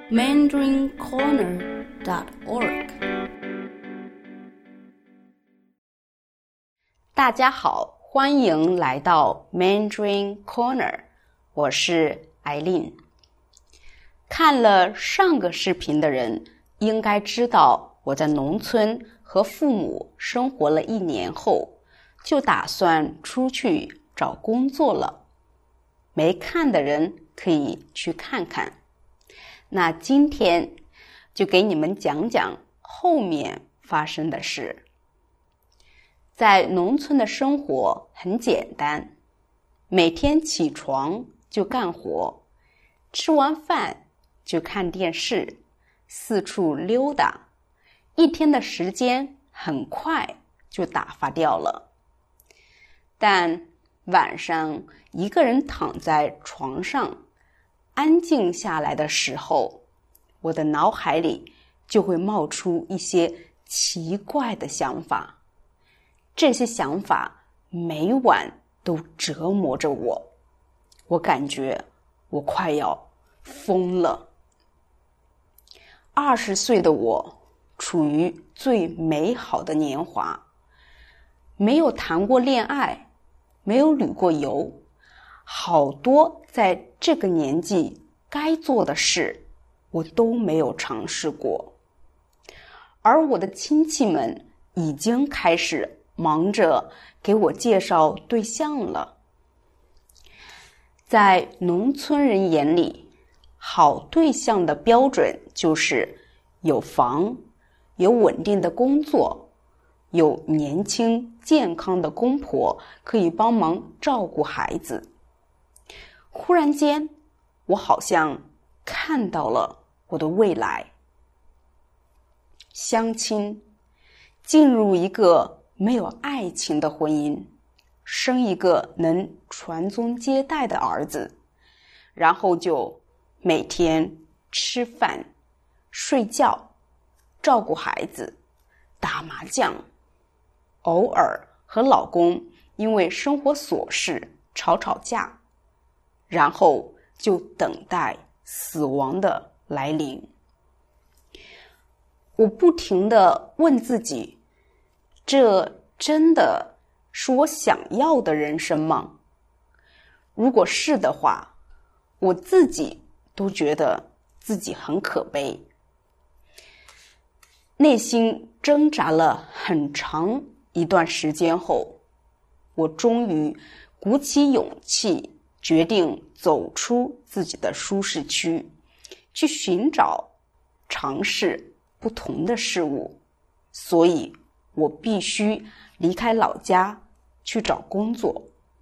mandarincorner.org。 大家好，欢迎来到 Mandarin Corner， 我是艾琳。看了上个视频的人应该知道，我在农村和父母生活了1年后，就打算出去找工作了。没看的人可以去看看。那今天就给你们讲讲后面发生的事。在农村的生活很简单，每天起床就干活，吃完饭就看电视，四处溜达，一天的时间很快就打发掉了。但晚上一个人躺在床上安静下来的时候，我的脑海里就会冒出一些奇怪的想法。这些想法每晚都折磨着我，我感觉我快要疯了。20岁的我处于最美好的年华，没有谈过恋爱，没有旅过游，好多在这个年纪该做的事我都没有尝试过。而我的亲戚们已经开始忙着给我介绍对象了。在农村人眼里，好对象的标准就是有房，有稳定的工作，有年轻健康的公婆可以帮忙照顾孩子。忽然间，我好像看到了我的未来。相亲，进入一个没有爱情的婚姻，生一个能传宗接代的儿子，然后就每天吃饭、睡觉、照顾孩子、打麻将，偶尔和老公因为生活琐事吵架，然后就等待死亡的来临。我不停地问自己，这真的是我想要的人生吗？如果是的话，我自己都觉得自己很可悲。内心挣扎了很长一段时间后，我终于鼓起勇气，决定走出自己的舒适区，去寻找、尝试不同的事物。所以我必须离开老家去找工作。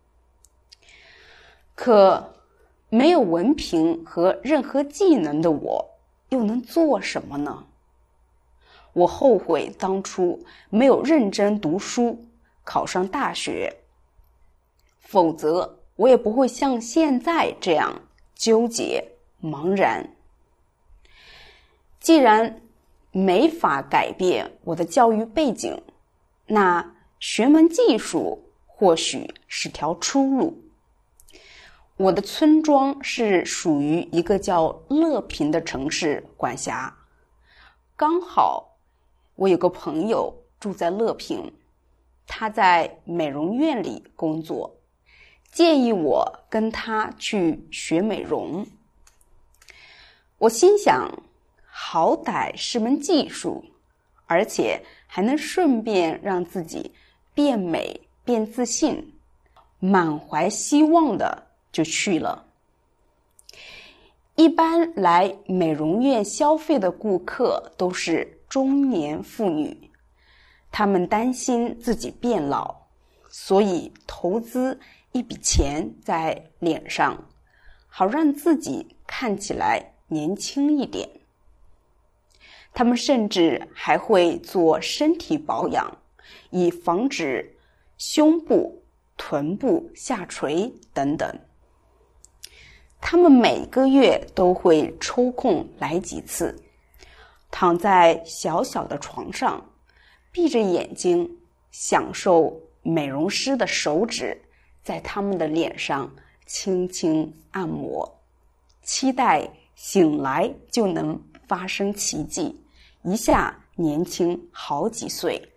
可没有文凭和任何技能的我又能做什么呢？我后悔当初没有认真读书，考上大学，否则我也不会像现在这样纠结茫然。既然没法改变我的教育背景，那学门技术或许是条出路。我的村庄是属于一个叫乐平的城市管辖，刚好我有个朋友住在乐平，他在美容院里工作，建议我跟他去学美容。我心想，好歹是门技术，而且还能顺便让自己变美变自信，满怀希望的就去了。一般来美容院消费的顾客都是中年妇女，她们担心自己变老，所以投资一笔钱在脸上，好让自己看起来年轻一点。他们甚至还会做身体保养，以防止胸部、臀部下垂等等。他们每个月都会抽空来几次，躺在小小的床上，闭着眼睛，享受美容师的手指在他们的脸上轻轻按摩，期待醒来就能发生奇迹，一下年轻好几岁。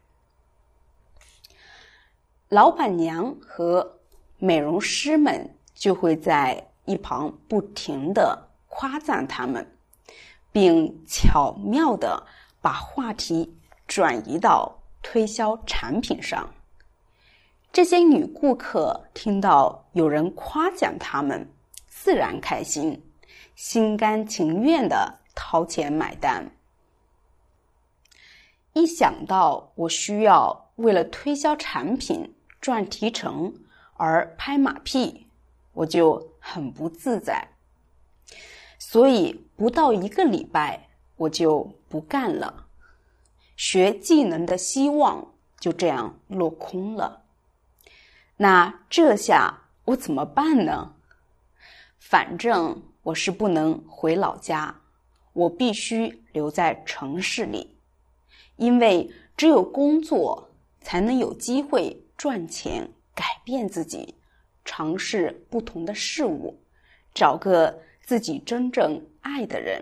老板娘和美容师们就会在一旁不停地夸赞他们，并巧妙地把话题转移到推销产品上。这些女顾客听到有人夸奖她们，自然开心，心甘情愿地掏钱买单。一想到我需要为了推销产品赚提成而拍马屁，我就很不自在。所以不到1个礼拜，我就不干了，学技能的希望就这样落空了。那这下我怎么办呢？反正我是不能回老家，我必须留在城市里，因为只有工作才能有机会赚钱，改变自己，尝试不同的事物，找个自己真正爱的人。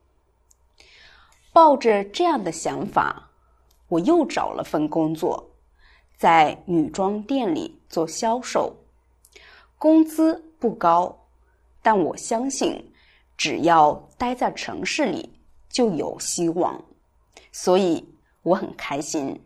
抱着这样的想法，我又找了份工作，在女装店里做销售，工资不高，但我相信只要待在城市里就有希望，所以我很开心。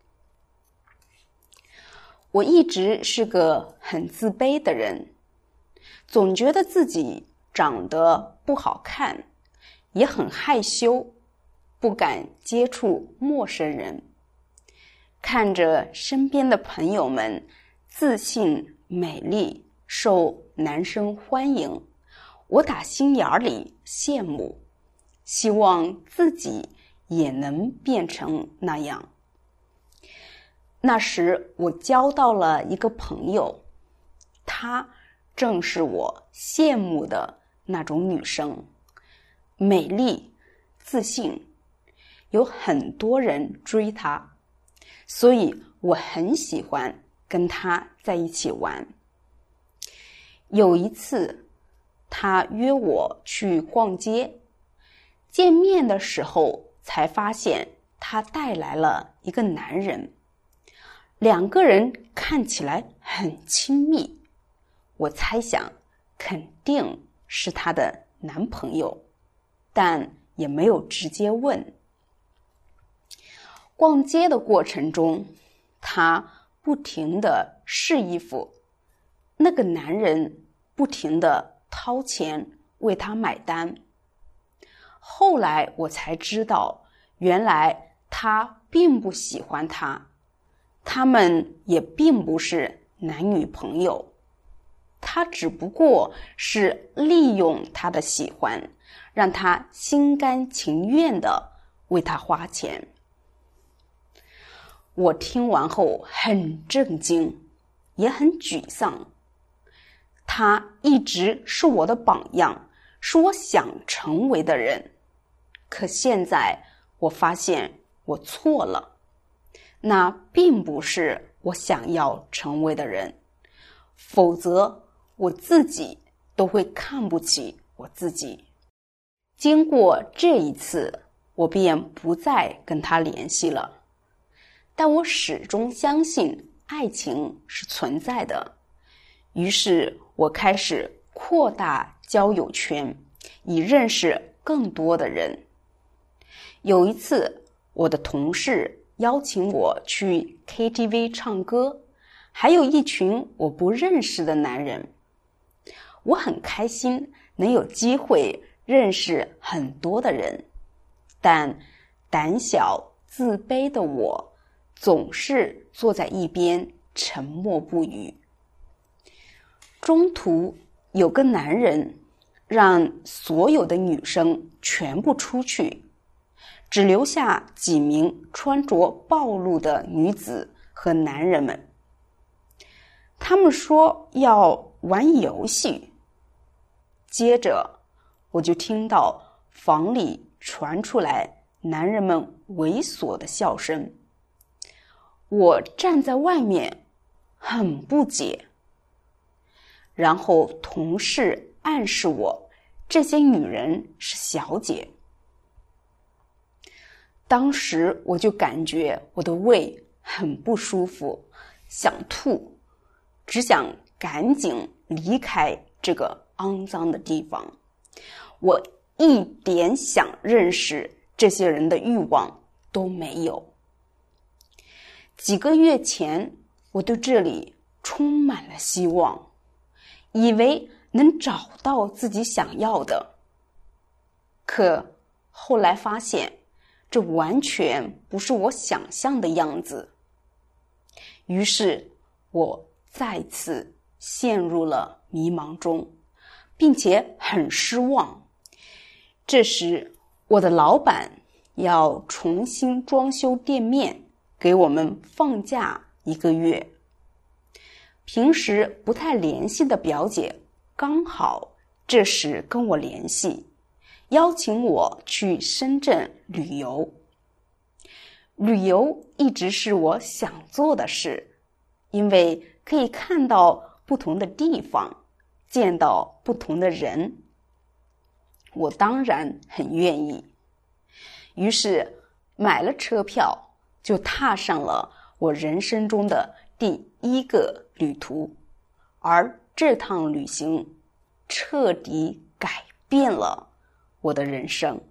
我一直是个很自卑的人，总觉得自己长得不好看，也很害羞，不敢接触陌生人。看着身边的朋友们自信美丽，受男生欢迎，我打心眼里羡慕，希望自己也能变成那样。那时我交到了一个朋友，她正是我羡慕的那种女生，美丽自信，有很多人追她，所以我很喜欢跟她在一起玩。有一次她约我去逛街，见面的时候才发现她带来了一个男人，2个人看起来很亲密，我猜想肯定是她的男朋友，但也没有直接问。逛街的过程中，她不停地试衣服，那个男人不停地掏钱为她买单。后来我才知道，原来他并不喜欢她，他们也并不是男女朋友，他只不过是利用她的喜欢，让她心甘情愿地为他花钱。我听完后很震惊，也很沮丧。他一直是我的榜样，是我想成为的人。可现在我发现我错了，那并不是我想要成为的人，否则我自己都会看不起我自己。经过这一次，我便不再跟他联系了。但我始终相信爱情是存在的，于是我开始扩大交友圈，以认识更多的人。有一次，我的同事邀请我去 KTV 唱歌，还有一群我不认识的男人。我很开心能有机会认识很多的人，但胆小自卑的我总是坐在一边沉默不语。中途有个男人让所有的女生全部出去，只留下几名穿着暴露的女子和男人们。他们说要玩游戏。接着我就听到房里传出来男人们猥琐的笑声。我站在外面很不解，然后同事暗示我这些女人是小姐。当时我就感觉我的胃很不舒服，想吐，只想赶紧离开这个肮脏的地方。我一点想认识这些人的欲望都没有。几个月前，我对这里充满了希望，以为能找到自己想要的。可后来发现，这完全不是我想象的样子。于是我再次陷入了迷茫中，并且很失望。这时，我的老板要重新装修店面，给我们放假1个月。平时不太联系的表姐刚好这时跟我联系，邀请我去深圳旅游。旅游一直是我想做的事，因为可以看到不同的地方，见到不同的人。我当然很愿意，于是买了车票，就踏上了我人生中的第1个旅途。而这趟旅行彻底改变了我的人生。